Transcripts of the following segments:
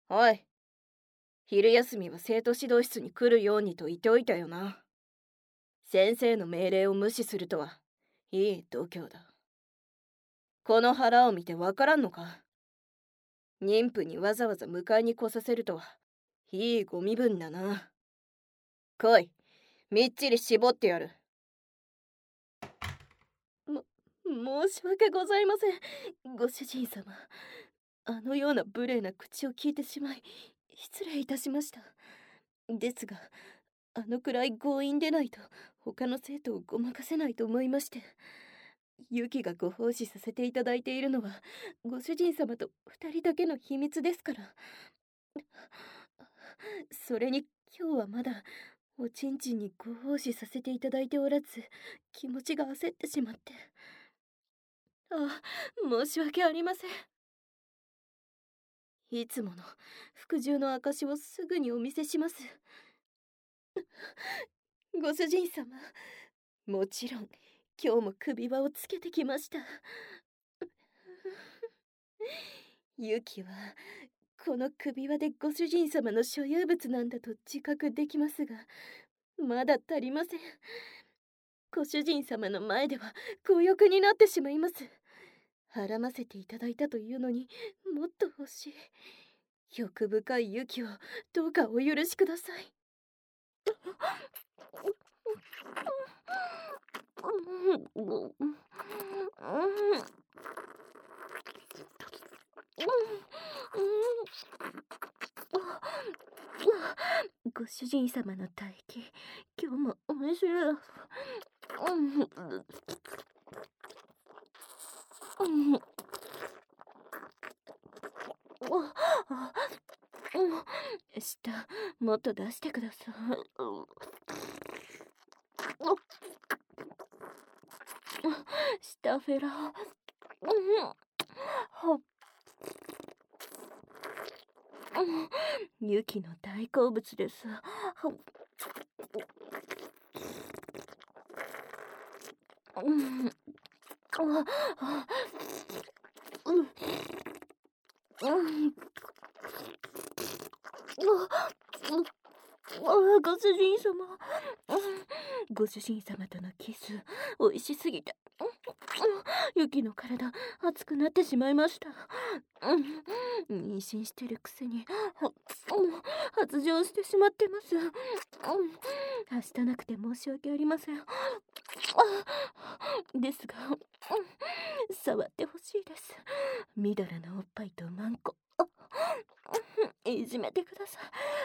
おい、昼休みは生徒指導室に来るようにと言っておいたよな。先生の命令を無視するとは、いい度胸だ。この腹を見てわからんのか？妊婦にわざわざ迎えに来させるとは、いいご身分だな。来い、みっちり絞ってやる。申し訳ございません、ご主人様。あのような無礼な口を聞いてしまい、失礼いたしました。ですが、あのくらい強引でないと、他の生徒をごまかせないと思いまして。ユキがご奉仕させていただいているのは、ご主人様と二人だけの秘密ですから。それに今日はまだ、おちんちんにご奉仕させていただいておらず、気持ちが焦ってしまって。申し訳ありません。いつもの服従の証をすぐにお見せします。ご主人様、もちろん今日も首輪をつけてきました。ユキはこの首輪でご主人様の所有物なんだと自覚できますが、まだ足りません。ご主人様の前では強欲になってしまいます。はらませていただいたというのにもっと欲しい。欲深いユキをどうかお許しください。ご主人様の唾液、今日も面白い。舌、もっと出してください。舌フェラ。ユキの大好物です。ご主人様、ご主人様とのキス、美味しすぎて、ユキの体熱くなってしまいました。妊娠してるくせに発情してしまってます。はしたなくて申し訳ありません。ですが、触ってほしいです。みだらなおっぱいとマンコ、いじめてください。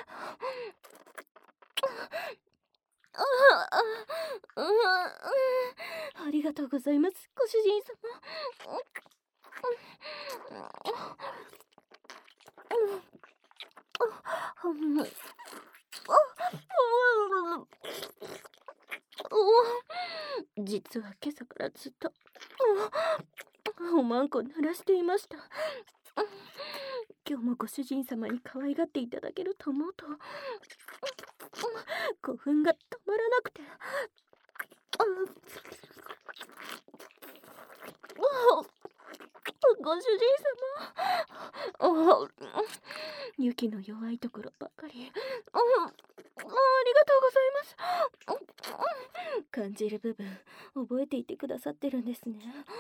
ありがとうございます、ご主人様。実は今朝からずっとおまんこ鳴らしていました。今日もご主人様に可愛がっていただけると思うと興奮が止まらなくて。ご主人様、ユキの弱いところばかり。ありがとうございます。感じる部分覚えていてくださってるんですね。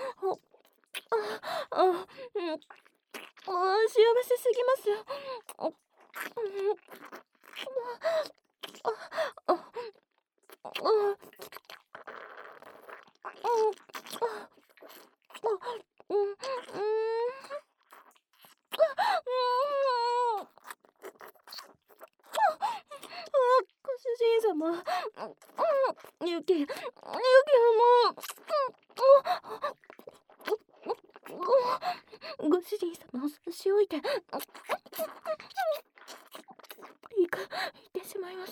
幸せすぎます。ご主人様、ユキはもう、ご主人様を差し置いて、言ってしまいます。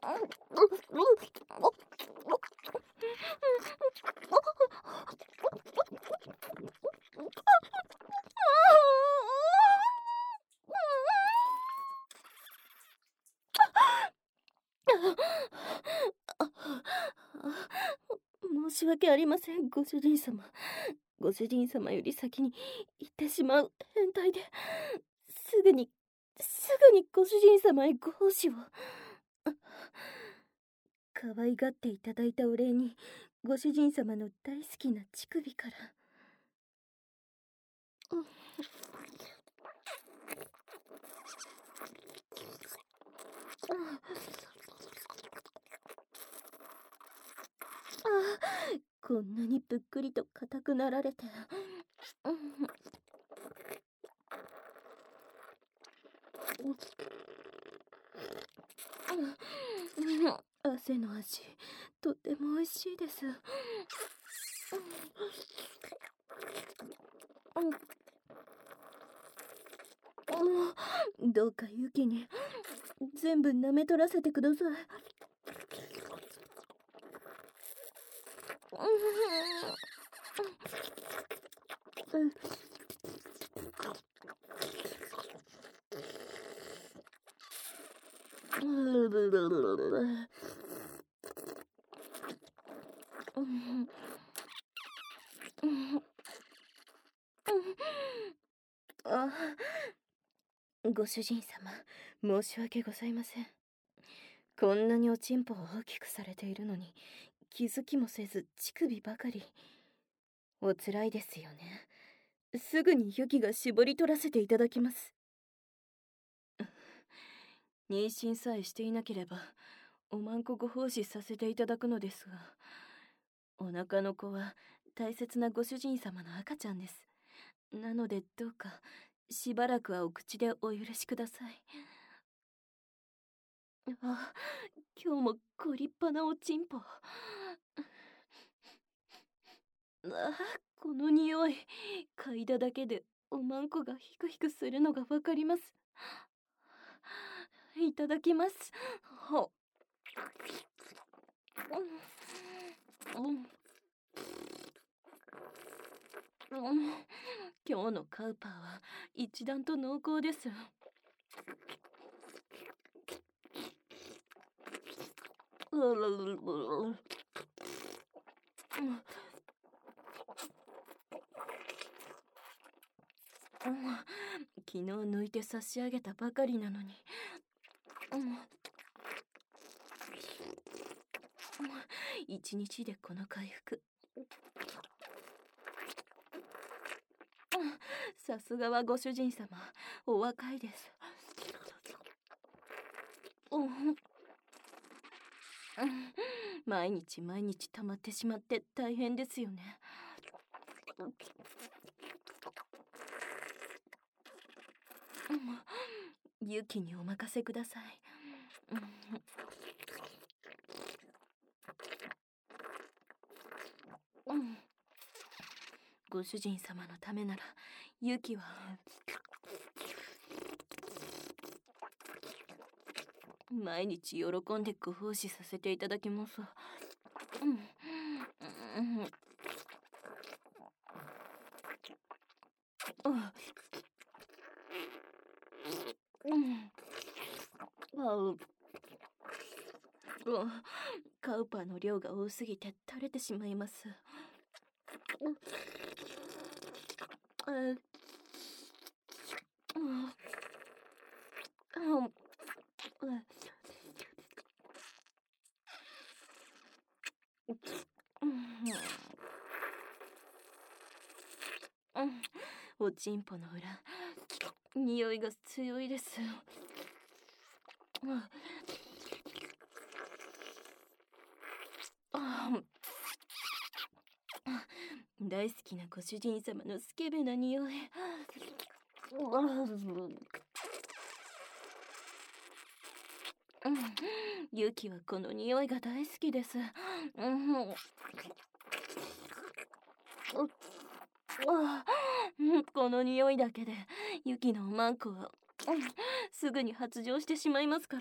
申し訳ありません、ご主人様。ご主人様より先に行ってしまう変態で、すぐぐにご主人様へご奉仕を。可愛がっていただいたお礼に、ご主人様の大好きな乳首から。こんなにぷっくりと硬くなられて。汗の味、とっても美味しいです。どうかユキに全部舐め取らせてください。ご主人様、申し訳ございません。こんなにおちんぽを大きくされているのに気づきもせず乳首ばかり。おつらいですよね。すぐにユキが絞り取らせていただきます。妊娠さえしていなければおまんこご奉仕させていただくのですが、お腹の子は大切なご主人様の赤ちゃんです。なのでどうかしばらくはお口でお許しください。今日もご立派なおちんぽ。この匂い、嗅いだだけでおまんこがヒクヒクするのがわかります。いただきます。今日のカウパーは一段と濃厚です。昨日抜いて差し上げたばかりなのに。一日でこの回復。さすがはご主人様、お若いです。毎日毎日溜まってしまって大変ですよね。ユキにお任せください。ご主人様のためならユキは毎日喜んでご奉仕させていただきます。カウパーの量が多すぎて垂れてしまいます。おちんぽの裏、匂いが強いです。大好きなご主人様のスケベな匂い。ユキはこの匂いが大好きです。この匂いだけでユキのおまんこはすぐに発情してしまいますから。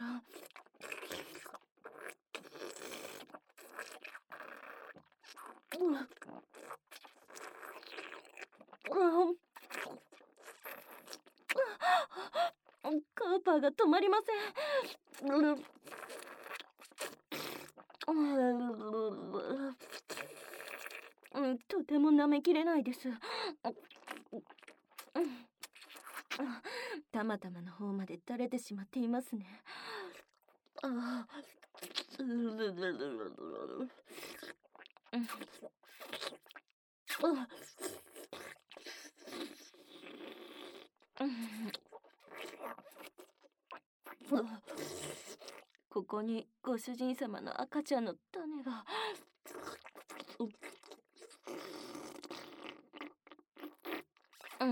カウパーが止まりません。とても舐めきれないです。 たまたまの方まで垂れてしまっていますね。ああ、うるるるるるる。うん。あ、うん。あ、ここにご主人様の赤ちゃんの種が。うん。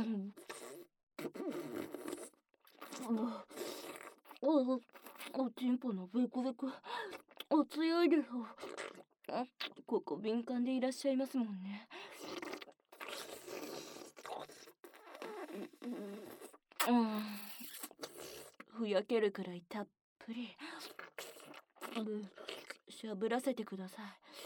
あ、おちんぽのベクベク、お強いです。あ、ここ敏感でいらっしゃいますもんね。うん。ふやけるくらいたっぷり。しゃぶらせてください。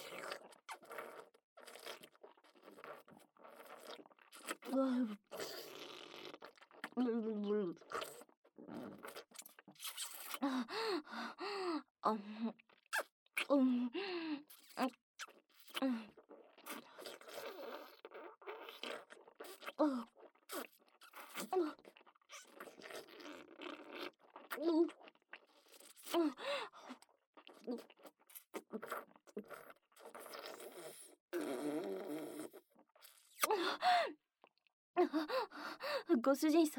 あ、あ、うん、あ、うん、あ、うん、ご主人様、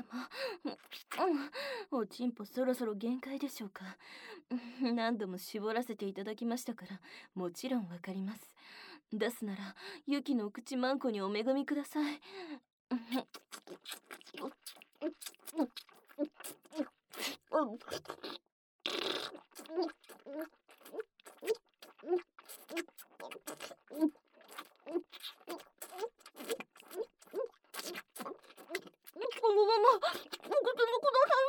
おちんぽそろそろ限界でしょうか。何度も絞らせていただきましたから、もちろんわかります。出すなら、ユキのお口マンコにお恵みください。このまま、おくてもくださ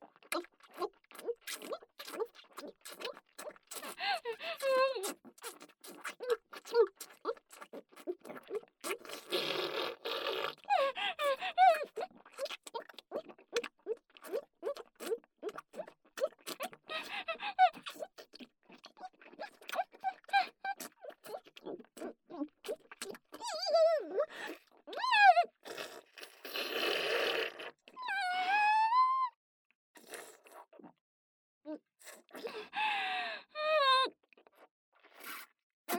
い。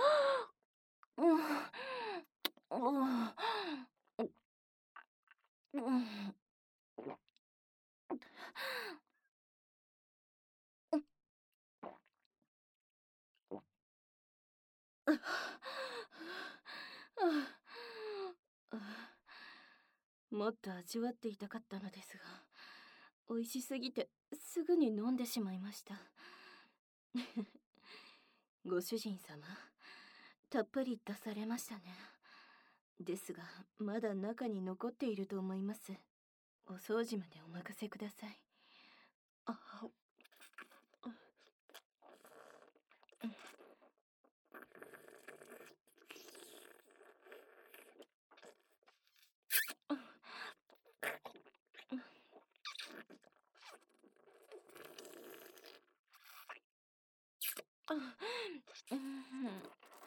もっと味わっていたかったのですが、美味しすぎてすぐに飲んでしまいました。ご主人様、たっぷり出されましたね。ですが、まだ中に残っていると思います。お掃除までお任せください。あ、うん、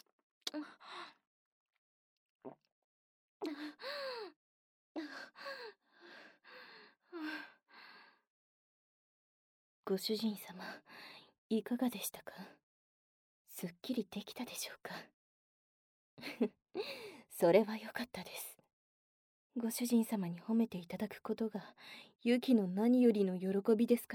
ご主人様、いかがでしたか？すっきりできたでしょうか？それは良かったです。ご主人様に褒めていただくことが、ユキの何よりの喜びですから。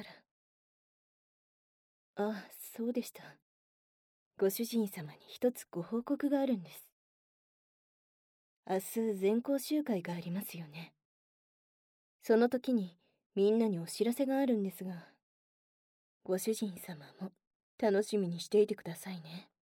ああ、そうでした。ご主人様に一つご報告があるんです。明日全校集会がありますよね。その時にみんなにお知らせがあるんですが、ご主人様も楽しみにしていてくださいね。